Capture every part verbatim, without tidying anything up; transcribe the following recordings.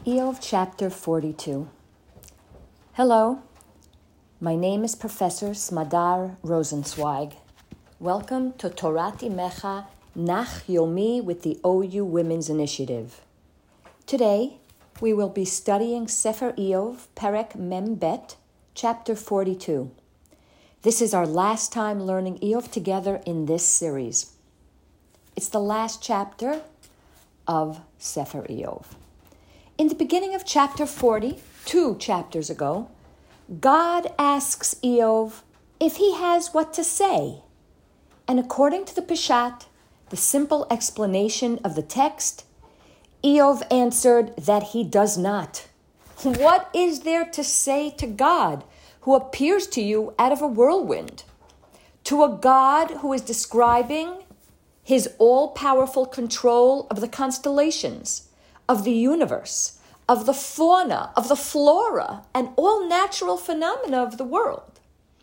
Eov chapter forty-two. Hello, my name is Professor Smadar Rosenzweig. Welcome to Torat Imecha Nach Yomi with the O U Women's Initiative. Today, we will be studying Sefer Eov, Perek Mem Bet, chapter forty-two. This is our last time learning Eov together in this series. It's the last chapter of Sefer Eov. In the beginning of chapter forty, two chapters ago, God asks Eov if he has what to say. And according to the Peshat, the simple explanation of the text, Eov answered that he does not. What is there to say to God who appears to you out of a whirlwind? To a God who is describing his all-powerful control of the constellations, of the universe, of the fauna, of the flora, and all natural phenomena of the world.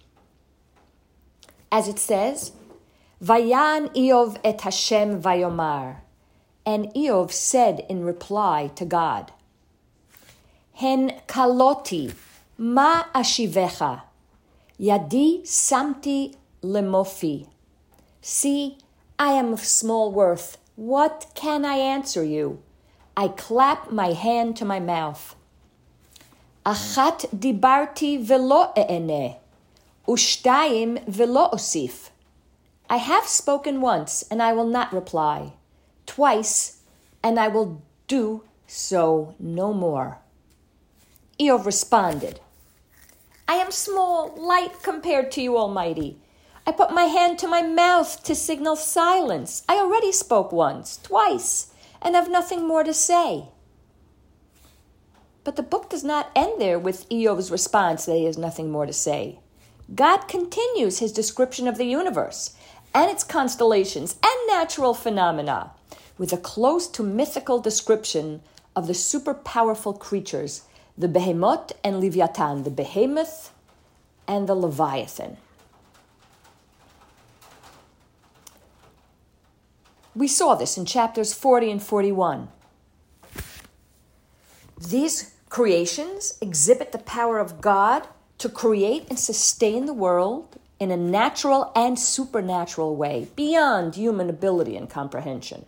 As it says, Vayan Eov et Hashem vayomar, and Eov said in reply to God, Hen kaloti, ma ashivecha, yadi samti lemofi. See, I am of small worth. What can I answer you? I clap my hand to my mouth. Achat dibarti velo e'eneh, ushtayim velo osif. I have spoken once, and I will not reply. Twice, and I will do so no more. Eov responded, I am small, light compared to you, Almighty. I put my hand to my mouth to signal silence. I already spoke once, twice, and have nothing more to say. But the book does not end there with Eov's response that he has nothing more to say. God continues his description of the universe and its constellations and natural phenomena with a close to mythical description of the super powerful creatures, the Behemoth and Leviathan, the Behemoth and the Leviathan. We saw this in chapters forty and forty-one. These creations exhibit the power of God to create and sustain the world in a natural and supernatural way, beyond human ability and comprehension.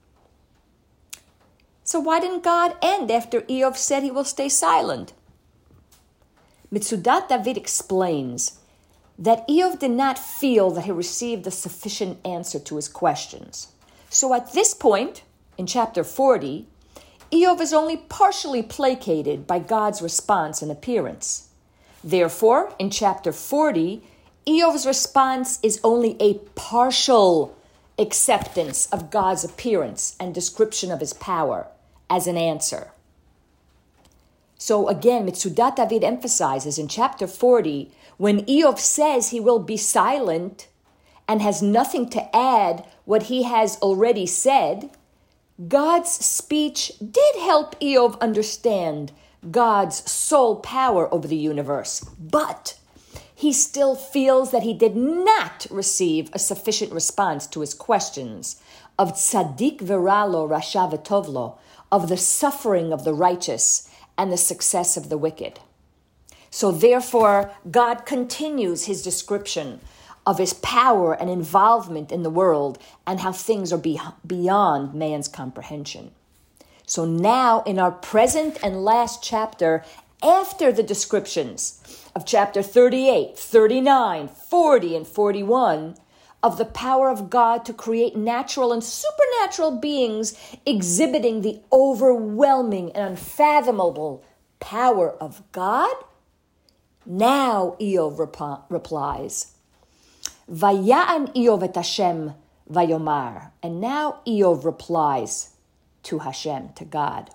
So why didn't God end after Eov said he will stay silent? Mitzudat David explains that Eov did not feel that he received a sufficient answer to his questions. So at this point, in chapter forty, Eov is only partially placated by God's response and appearance. Therefore, in chapter forty, Eov's response is only a partial acceptance of God's appearance and description of his power as an answer. So again, Mitzudat David emphasizes in chapter forty, when Eov says he will be silent and has nothing to add what he has already said, God's speech did help Eov understand God's sole power over the universe, but he still feels that he did not receive a sufficient response to his questions of tzaddik veralo, rasha v'tovlo, of the suffering of the righteous and the success of the wicked. So therefore, God continues his description of his power and involvement in the world and how things are be- beyond man's comprehension. So now in our present and last chapter, after the descriptions of chapter thirty-eight, thirty-nine, forty, and forty-one, of the power of God to create natural and supernatural beings exhibiting the overwhelming and unfathomable power of God, now Eov rep- replies, Vaya'an Eov et Hashem vayomar. And now Eov replies to Hashem, to God.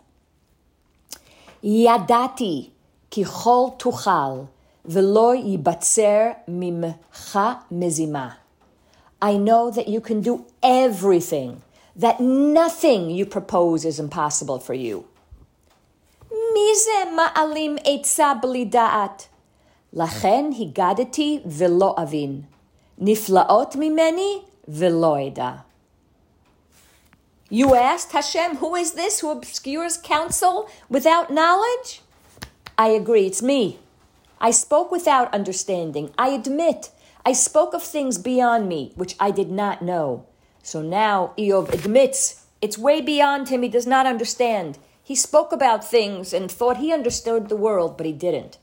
Yadati ki chol tuchal v'lo yibatzer mimcha mezima. I know that you can do everything, that nothing you propose is impossible for you. Mize ma'alim eitza b'li da'at. Lachen higadati v'lo avin. Niflaot mimeni v'lo eda. You asked Hashem, who is this who obscures counsel without knowledge? I agree, it's me. I spoke without understanding. I admit, I spoke of things beyond me, which I did not know. So now Eov admits it's way beyond him. He does not understand. He spoke about things and thought he understood the world, but he didn't.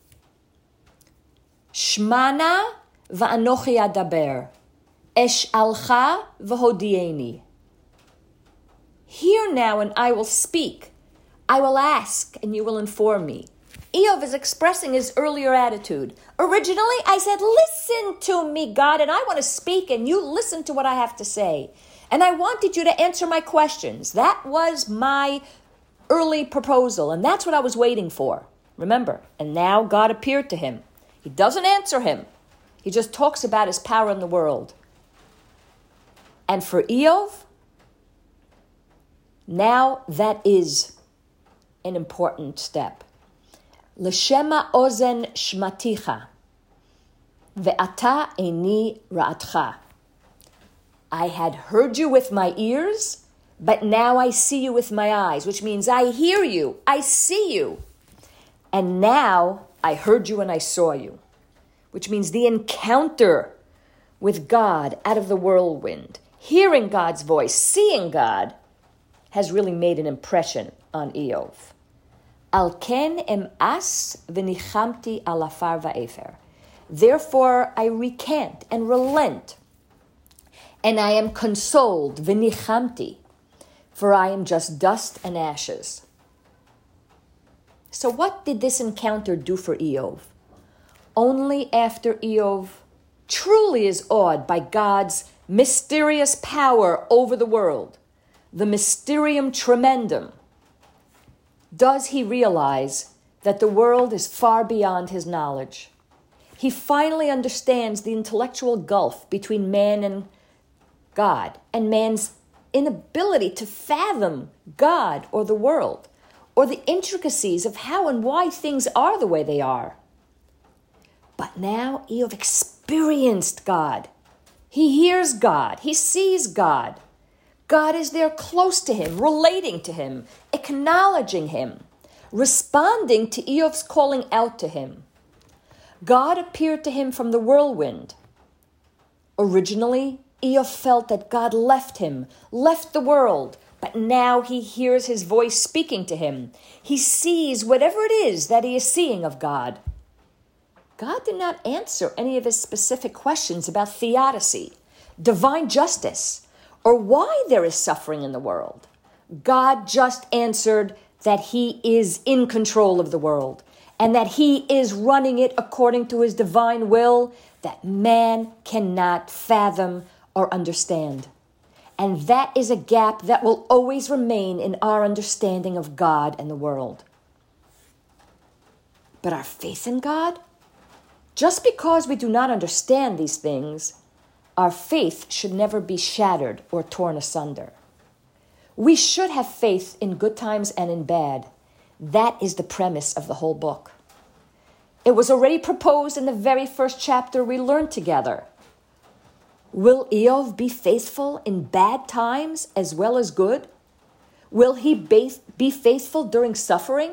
Shmana va'anochi adaber, esh'alcha v'hodieni. Hear now, and I will speak. I will ask, and you will inform me. Eov is expressing his earlier attitude. Originally, I said, listen to me, God, and I want to speak, and you listen to what I have to say. And I wanted you to answer my questions. That was my early proposal, and that's what I was waiting for. Remember, and now God appeared to him. He doesn't answer him. He just talks about his power in the world. And for Eov, now that is an important step. L'shema ozen shmaticha, ve'ata eini ra'atcha. I had heard you with my ears, but now I see you with my eyes, which means I hear you, I see you. And now I heard you and I saw you, which means the encounter with God out of the whirlwind, hearing God's voice, seeing God, has really made an impression on Eov. Al ken em'as v'nichamti al afar va'efer. Therefore I recant and relent, and I am consoled, v'nichamti, for I am just dust and ashes. So what did this encounter do for Eov? Only after Eov truly is awed by God's mysterious power over the world, the mysterium tremendum, does he realize that the world is far beyond his knowledge. He finally understands the intellectual gulf between man and God, and man's inability to fathom God or the world, or the intricacies of how and why things are the way they are. But now Eov experienced God. He hears God. He sees God. God is there close to him, relating to him, acknowledging him, responding to Eov's calling out to him. God appeared to him from the whirlwind. Originally, Eov felt that God left him, left the world, but now he hears his voice speaking to him. He sees whatever it is that he is seeing of God. God did not answer any of his specific questions about theodicy, divine justice, or why there is suffering in the world. God just answered that he is in control of the world and that he is running it according to his divine will that man cannot fathom or understand. And that is a gap that will always remain in our understanding of God and the world. But our faith in God? Just because we do not understand these things, our faith should never be shattered or torn asunder. We should have faith in good times and in bad. That is the premise of the whole book. It was already proposed in the very first chapter we learned together. Will Eov be faithful in bad times as well as good? Will he be faithful during suffering?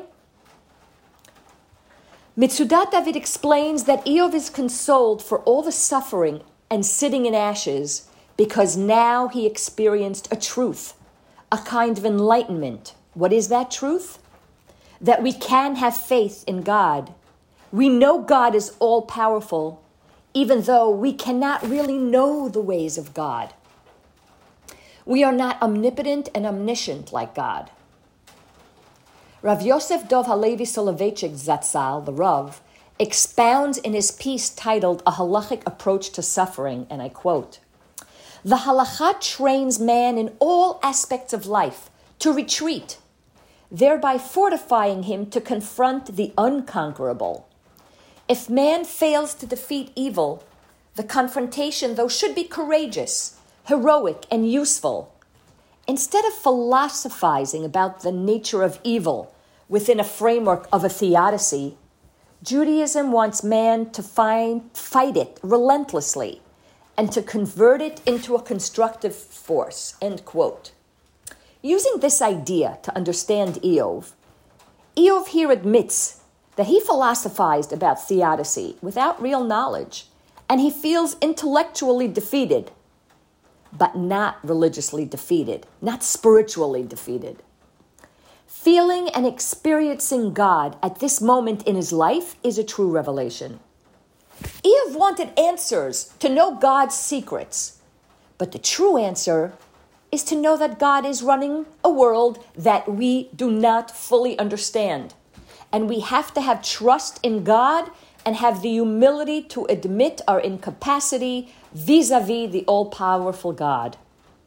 Mitzudat David explains that Eov is consoled for all the suffering and sitting in ashes because now he experienced a truth, a kind of enlightenment. What is that truth? That we can have faith in God. We know God is all-powerful, even though we cannot really know the ways of God. We are not omnipotent and omniscient like God. Rav Yosef Dov Halevi Soloveitchik Zatzal, the Rav, expounds in his piece titled A Halachic Approach to Suffering, and I quote, "The halakha trains man in all aspects of life to retreat, thereby fortifying him to confront the unconquerable. If man fails to defeat evil, the confrontation, though, should be courageous, heroic, and useful. Instead of philosophizing about the nature of evil within a framework of a theodicy, Judaism wants man to find, fight it relentlessly and to convert it into a constructive force," end quote. Using this idea to understand Eov, Eov here admits that he philosophized about theodicy without real knowledge, and he feels intellectually defeated, but not religiously defeated, not spiritually defeated. Feeling and experiencing God at this moment in his life is a true revelation. Eov wanted answers to know God's secrets, but the true answer is to know that God is running a world that we do not fully understand. And we have to have trust in God and have the humility to admit our incapacity vis-a-vis the all-powerful God.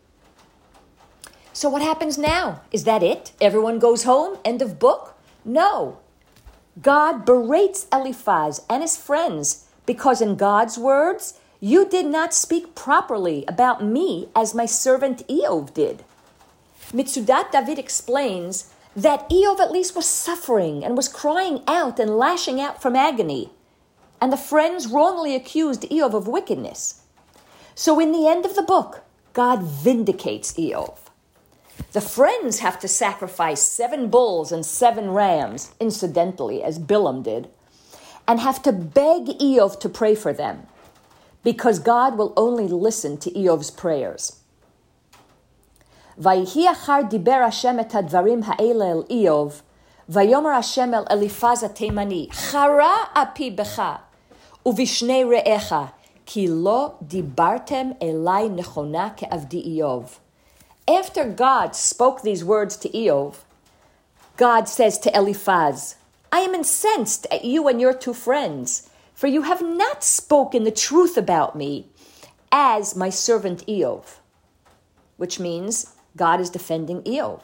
So what happens now? Is that it? Everyone goes home? End of book? No. God berates Eliphaz and his friends because in God's words, you did not speak properly about me as my servant Eov did. Mitzudat David explains that Eov at least was suffering and was crying out and lashing out from agony. And the friends wrongly accused Eov of wickedness. So in the end of the book, God vindicates Eov. The friends have to sacrifice seven bulls and seven rams, incidentally, as Bilam did, and have to beg Eov to pray for them, because God will only listen to Eov's prayers. Vayhi achar diber Hashem et hadvarim ha'ele el Eov, vayomer Hashem el Eliphaz ha'Teimani, chara api becha, uvishne re'echa, ki lo dibartem elai nechona ke'avdi Eov. After God spoke these words to Eov, God says to Eliphaz, I am incensed at you and your two friends, for you have not spoken the truth about me as my servant Eov, which means God is defending Eov.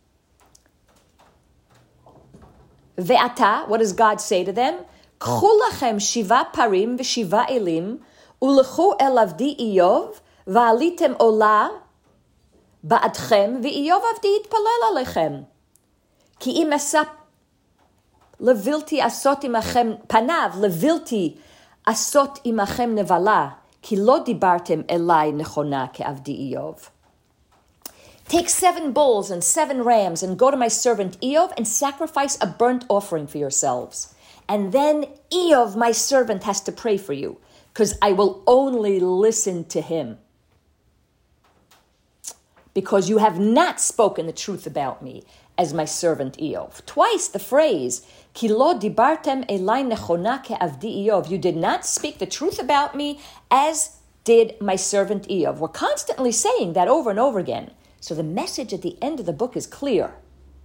Ve'ata, what does God say to them? K'chu lachem shiva parim v'shiva elim ulechu el avdi Eov va'alitem ola ba'adchem v'Eov avdi yitpalel alechem ki im esap levilti asot imachem panav levilti asot imachem nevala ki lo dibartem elai nechona ke'avdi Eov. Take seven bulls and seven rams and go to my servant Eov and sacrifice a burnt offering for yourselves. And then Eov, my servant, has to pray for you, because I will only listen to him. Because you have not spoken the truth about me as my servant Eov. Twice the phrase, Ki lo dibartem elai nechona ke'avdi Eov. You did not speak the truth about me as did my servant Eov. We're constantly saying that over and over again. So the message at the end of the book is clear.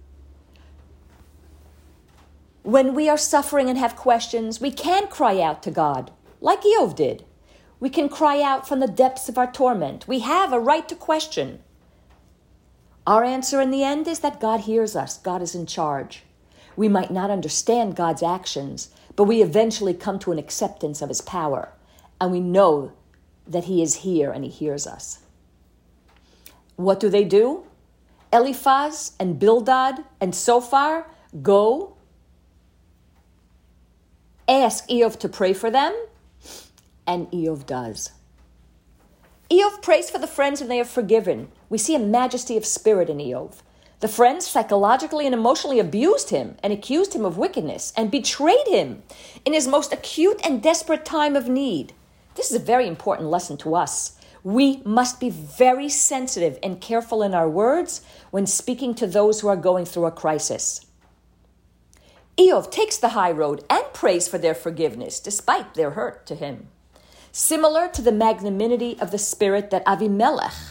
When we are suffering and have questions, we can cry out to God, like Eov did. We can cry out from the depths of our torment. We have a right to question. Our answer in the end is that God hears us. God is in charge. We might not understand God's actions, but we eventually come to an acceptance of his power. And we know that he is here and he hears us. What do they do? Eliphaz and Bildad and Sophar go, ask Eov to pray for them, and Eov does. Eov prays for the friends and they are forgiven. We see a majesty of spirit in Eov. The friends psychologically and emotionally abused him and accused him of wickedness and betrayed him in his most acute and desperate time of need. This is a very important lesson to us. We must be very sensitive and careful in our words when speaking to those who are going through a crisis. Eov takes the high road and prays for their forgiveness despite their hurt to him. Similar to the magnanimity of the spirit that Avimelech,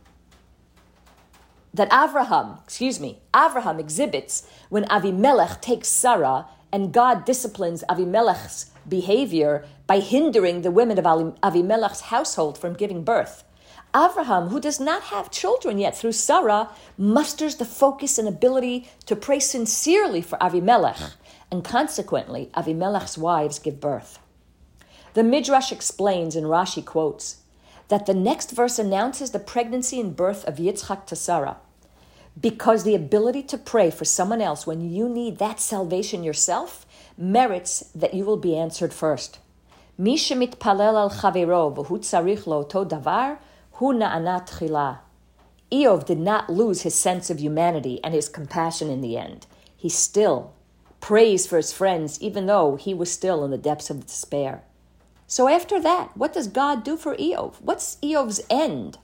that Avraham, excuse me, Avraham exhibits when Avimelech takes Sarah and God disciplines Avimelech's behavior by hindering the women of Avimelech's household from giving birth. Avraham, who does not have children yet through Sarah, musters the focus and ability to pray sincerely for Avimelech, and consequently, Avimelech's wives give birth. The Midrash explains, and Rashi quotes, that the next verse announces the pregnancy and birth of Yitzchak to Sarah, because the ability to pray for someone else when you need that salvation yourself merits that you will be answered first. Mi shemitpalel al chavero v'hu tzarich lo to davar hu na'ana tchila. Eov did not lose his sense of humanity and his compassion in the end. He still prays for his friends, even though he was still in the depths of despair. So after that, what does God do for Eov? What's Eov's end?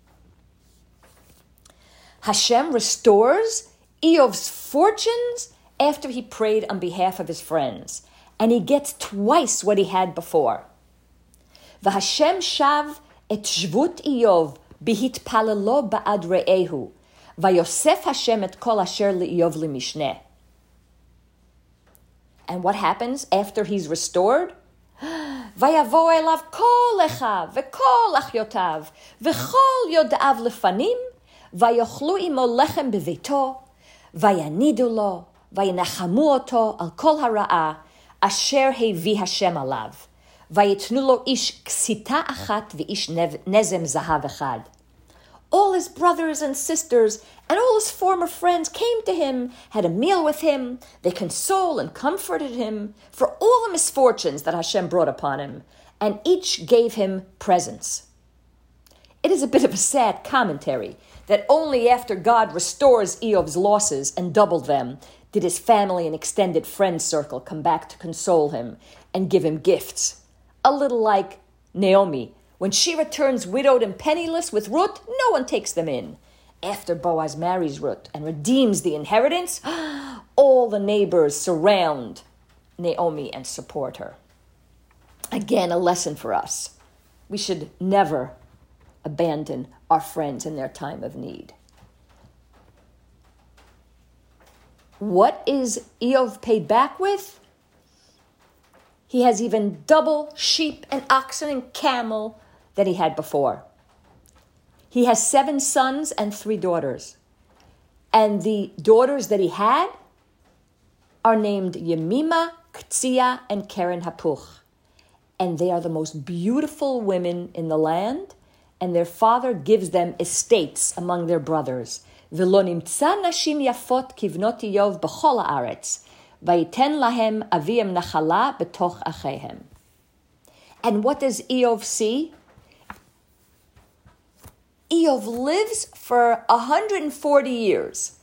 Hashem restores Eov's fortunes after he prayed on behalf of his friends, and he gets twice what he had before. V'Hashem shav et shvut Eov bihitpalelo ba'ad re'ehu, vayosef Hashem et kol asher le'Eov limishneh. And what happens after he's restored? Vayavo elav kol echav ve'kol achyotav ve'chol yodav lefanim vayochlu imo lechem beveito vayanidu lo vayinachamu oto al kol hara'ah asher hevi Hashem alav vayitnu lo ish ksita achat ve'ish nezem zahav echad. All his brothers and sisters and all his former friends came to him, had a meal with him. They consoled and comforted him for all the misfortunes that Hashem brought upon him, and each gave him presents. It is a bit of a sad commentary that only after God restores Eov's losses and doubled them did his family and extended friend circle come back to console him and give him gifts. A little like Naomi. When she returns widowed and penniless with Ruth, no one takes them in. After Boaz marries Ruth and redeems the inheritance, all the neighbors surround Naomi and support her. Again, a lesson for us. We should never abandon our friends in their time of need. What is Eov paid back with? He has even double sheep and oxen and camel that he had before. He has seven sons and three daughters. And the daughters that he had are named Yemima, Ktsiya, and Keren Hapuch. And they are the most beautiful women in the land, and their father gives them estates among their brothers. V'lo nimtza nashim yafot kivnot Eov b'chol haaretz, vayiten lahem aviem nachala b'toch achehem. And what does Eov see? Eov lives for one hundred forty years,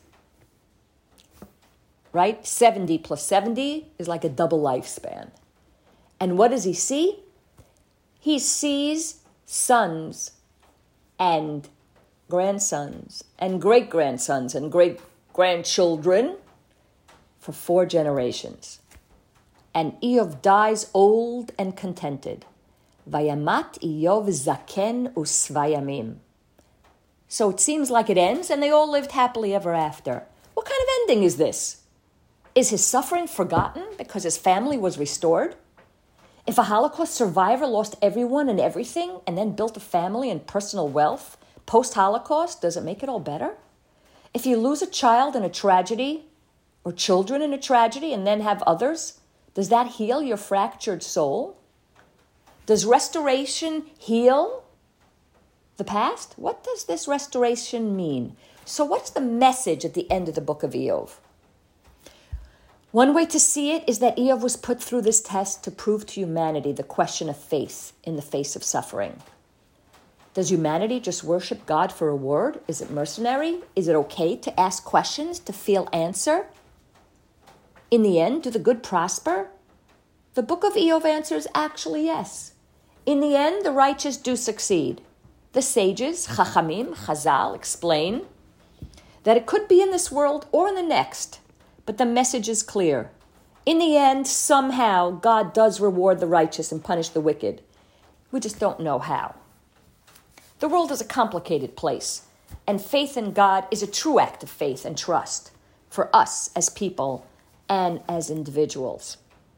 right? seventy plus seventy is like a double lifespan. And what does he see? He sees sons and grandsons and great-grandsons and great-grandchildren for four generations. And Eov dies old and contented. Vayamat Eov zaken usvayamim. So it seems like it ends, and they all lived happily ever after. What kind of ending is this? Is his suffering forgotten because his family was restored? If a Holocaust survivor lost everyone and everything and then built a family and personal wealth post-Holocaust, does it make it all better? If you lose a child in a tragedy or children in a tragedy and then have others, does that heal your fractured soul? Does restoration heal the past? What does this restoration mean? So what's the message at the end of the book of Eov? One way to see it is that Eov was put through this test to prove to humanity the question of faith in the face of suffering. Does humanity just worship God for a word? Is it mercenary? Is it okay to ask questions, to feel answer? In the end, do the good prosper? The book of Eov answers actually yes. In the end, the righteous do succeed. The sages, Chachamim, Chazal, explain that it could be in this world or in the next, but the message is clear. In the end, somehow, God does reward the righteous and punish the wicked. We just don't know how. The world is a complicated place, and faith in God is a true act of faith and trust for us as people and as individuals.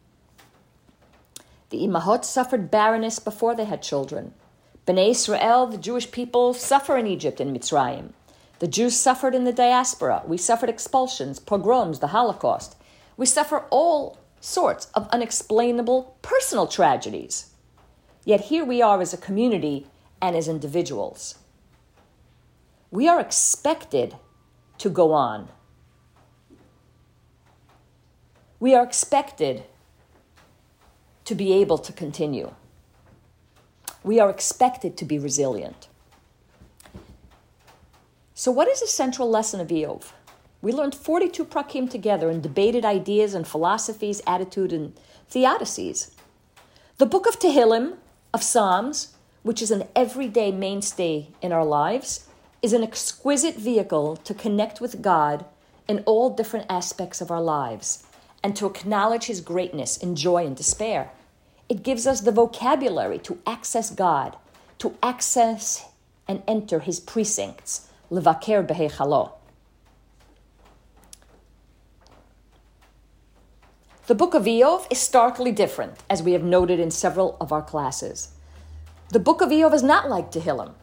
The Imahot suffered barrenness before they had children. Bnei Israel, the Jewish people, suffer in Egypt and Mitzrayim. The Jews suffered in the diaspora. We suffered expulsions, pogroms, the Holocaust. We suffer all sorts of unexplainable personal tragedies. Yet here we are as a community and as individuals. We are expected to go on. We are expected to be able to continue. We are expected to be resilient. So what is the central lesson of Eov? We learned forty-two prakim together and debated ideas and philosophies, attitude, and theodicies. The book of Tehillim, of Psalms, which is an everyday mainstay in our lives, is an exquisite vehicle to connect with God in all different aspects of our lives and to acknowledge his greatness in joy and despair. It gives us the vocabulary to access God, to access and enter his precincts, levaker beheichalo. The book of Eov is starkly different, as we have noted in several of our classes. The book of Eov is not like Tehillim.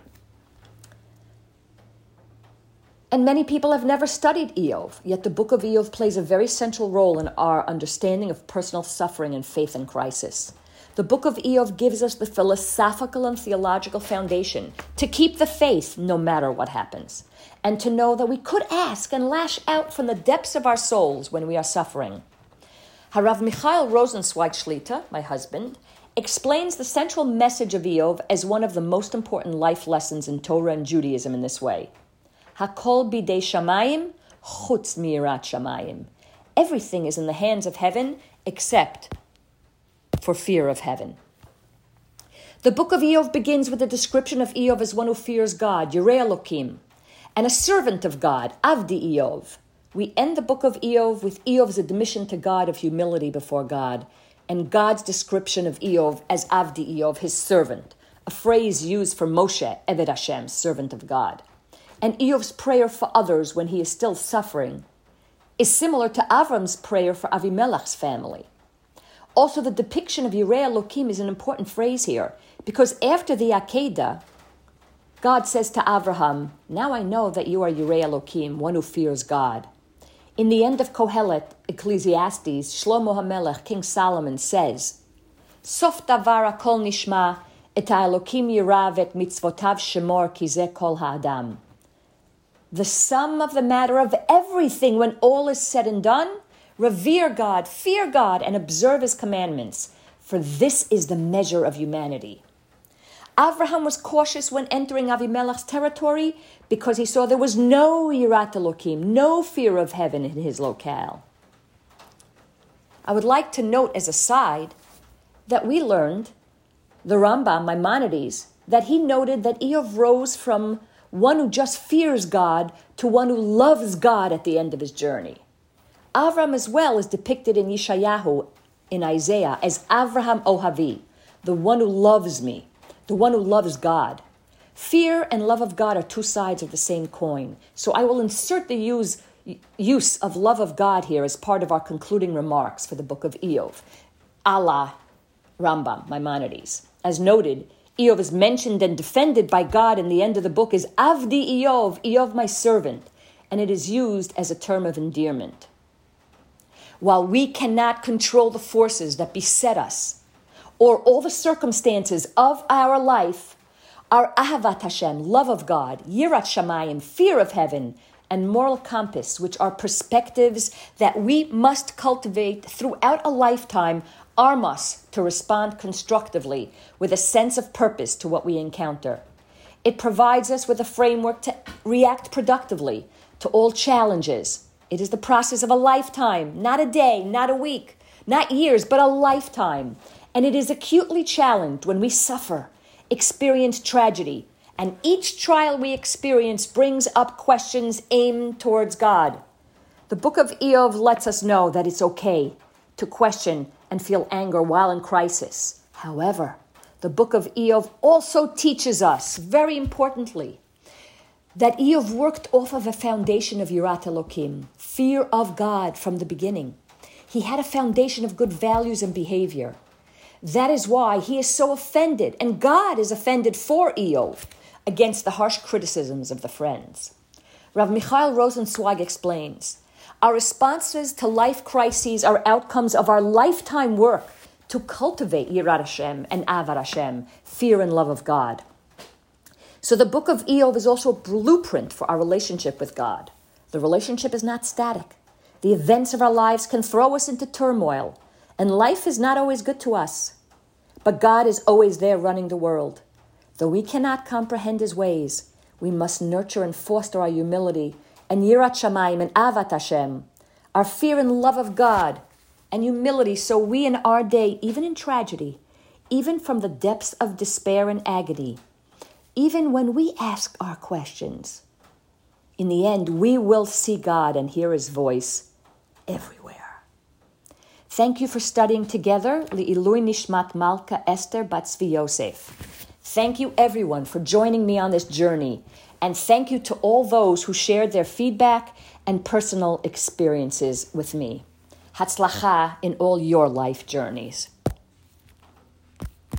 And many people have never studied Eov, yet the book of Eov plays a very central role in our understanding of personal suffering and faith in crisis. The book of Eov gives us the philosophical and theological foundation to keep the faith no matter what happens, and to know that we could ask and lash out from the depths of our souls when we are suffering. Harav Michael Rosenzweig Shlita, my husband, explains the central message of Eov as one of the most important life lessons in Torah and Judaism in this way. Hakol bidei shamayim, chutz mirat shamayim. Everything is in the hands of heaven except for fear of heaven. The book of Eov begins with a description of Eov as one who fears God, Yirei Elokim, and a servant of God, Avdi Eov. We end the book of Eov with Eov's admission to God of humility before God, and God's description of Eov as Avdi Eov, his servant, a phrase used for Moshe, Eved Hashem, servant of God. And Eov's prayer for others when he is still suffering is similar to Avram's prayer for Avimelech's family. Also, the depiction of Yirei Elokim is an important phrase here, because after the Akedah, God says to Avraham, now I know that you are Yirei Elokim, one who fears God. In the end of Kohelet, Ecclesiastes, Shlomo HaMelech, King Solomon, says, Sof davar hakol nishma, et ha'elokim yirav et mitzvotav shemor ki zeh kol ha'adam. The sum of the matter of everything, when all is said and done, revere God, fear God, and observe his commandments, for this is the measure of humanity. Avraham was cautious when entering Avimelech's territory because he saw there was no Yirat Elokim, no fear of heaven in his locale. I would like to note as a side that we learned, the Rambam, Maimonides, that he noted that Eov rose from one who just fears God to one who loves God at the end of his journey. Avram as well is depicted in Yeshayahu, in Isaiah, as Avraham Ohavi, the one who loves me, the one who loves God. Fear and love of God are two sides of the same coin. So I will insert the use, use of love of God here as part of our concluding remarks for the book of Eov. Allah Rambam, Maimonides. As noted, Eov is mentioned and defended by God in the end of the book as Avdi Eov, Eov my servant, and it is used as a term of endearment. While we cannot control the forces that beset us, or all the circumstances of our life, our Ahavat Hashem, love of God, Yirat Shamayim, fear of heaven, and moral compass, which are perspectives that we must cultivate throughout a lifetime, arm us to respond constructively with a sense of purpose to what we encounter. It provides us with a framework to react productively to all challenges. It is the process of a lifetime, not a day, not a week, not years, but a lifetime. And it is acutely challenged when we suffer, experience tragedy, and each trial we experience brings up questions aimed towards God. The book of Eov lets us know that it's okay to question and feel anger while in crisis. However, the book of Eov also teaches us, very importantly, that Eov worked off of a foundation of Yirat Elokim, fear of God from the beginning. He had a foundation of good values and behavior. That is why he is so offended, and God is offended for Eov against the harsh criticisms of the friends. Rav Michael Rosenzweig explains, our responses to life crises are outcomes of our lifetime work to cultivate Yirat Hashem and Avat Hashem, fear and love of God. So the book of Eov is also a blueprint for our relationship with God. The relationship is not static. The events of our lives can throw us into turmoil, and life is not always good to us. But God is always there running the world. Though we cannot comprehend his ways, We must nurture and foster our humility and Yirat Shamayim and Avat Hashem, our fear and love of God and humility, so we in our day, even in tragedy, even from the depths of despair and agony, even when we ask our questions, in the end, we will see God and hear His voice everywhere. Thank you for studying together, Li'ilui Nishmat Malka Esther Bat Tzvi Yosef. Thank you, everyone, for joining me on this journey. And thank you to all those who shared their feedback and personal experiences with me. Hatzlacha in all your life journeys.